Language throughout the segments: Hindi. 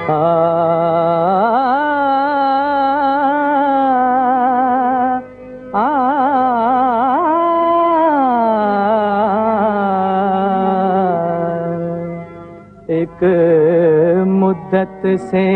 एक मुद्दत से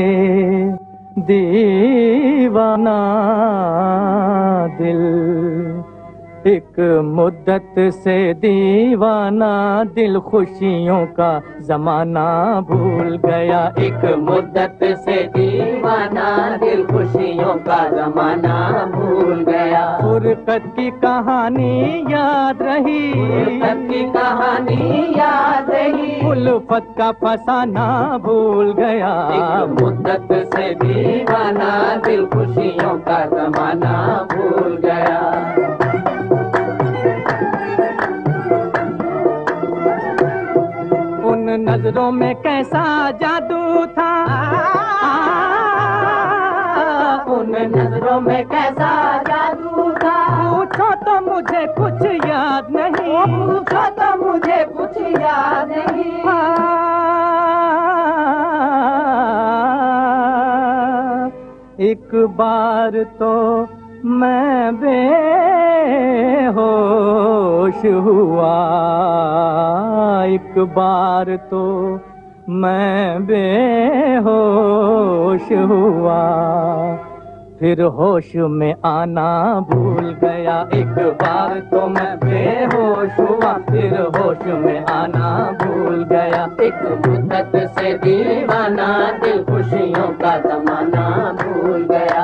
दीवाना दिल, एक मुद्दत से दीवाना दिल खुशियों का जमाना भूल गया। एक मुद्दत से दीवाना दिल खुशियों का जमाना भूल गया। फुरकत की कहानी याद रही, फुरकत की कहानी याद रही, उल्फत का फसाना भूल गया। एक मुद्दत से दीवाना दिल खुशियों का जमाना भूल गया। उन नजरों में कैसा जादू था, उन नजरों में कैसा जादू था। पूछो तो मुझे कुछ याद नहीं, पूछो तो मुझे कुछ याद नहीं। एक बार तो मैं बेहोश हुआ, एक बार तो मैं बेहोश हुआ, फिर होश में आना भूल गया। एक बार तो मैं बेहोश हुआ, फिर होश में आना भूल गया। एक मुद्दत से दीवाना दिल खुशियों का जमाना भूल गया।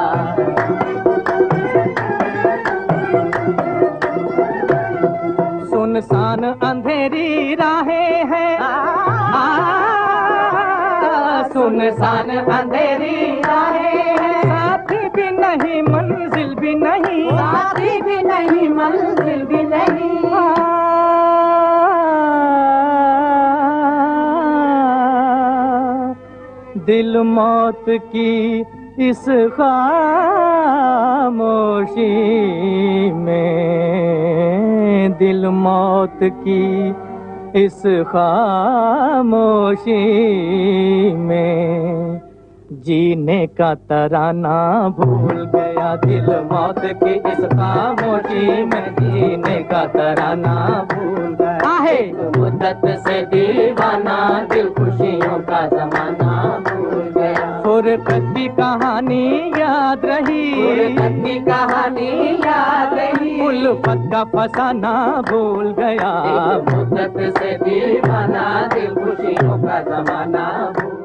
सुनसान अंधेरी राहें हैं, सुनसान अंधेरी राहें हैं, साथी भी नहीं मंजिल भी नहीं, साथी भी नहीं मंजिल भी नहीं। दिल मौत की इस खामोशी में, दिल मौत की इस खामोशी में जीने का तराना भूल गया। दिल मौत की इस खामोशी में जीने का तराना भूल गया। एक मुद्दत से दीवाना दिल खुशियों का जमाना भूल गया। फुरकत की कहानी याद रही, फुरकत की कहानी याद रही, उल्फत का फसाना भूल गया। एक मुद्दत से दीवाना दिल खुशियों का जमाना भूल